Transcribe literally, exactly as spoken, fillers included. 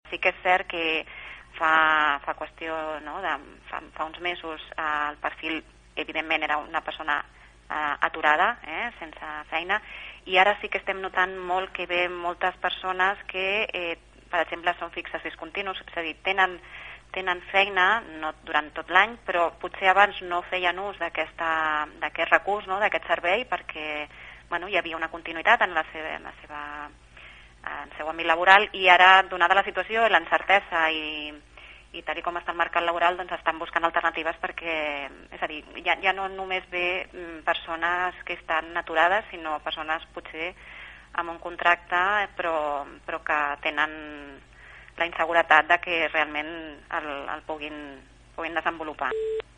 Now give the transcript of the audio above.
Sí que és cert que fa, fa qüestió, no, de, fa, fa uns mesos eh, el perfil evidentment era una persona eh, aturada, eh, sense feina, i ara sí que estem notant molt que ve moltes persones que, eh, per exemple, són fixes discontinus, és a dir, tenen, tenen feina no durant tot l'any, però potser abans no feien ús d'aquest recurs, no, d'aquest servei, perquè bueno, hi havia una continuïtat en la seva, en la seva en el seu àmbit laboral, i ara, donada la situació i l'incertesa i, i tal com està el mercat laboral, doncs estan buscant alternatives perquè, és a dir, ja, ja no només ve persones que estan aturades, sinó persones potser amb un contracte però, però que tenen la inseguretat de que realment el, el puguin, puguin desenvolupar.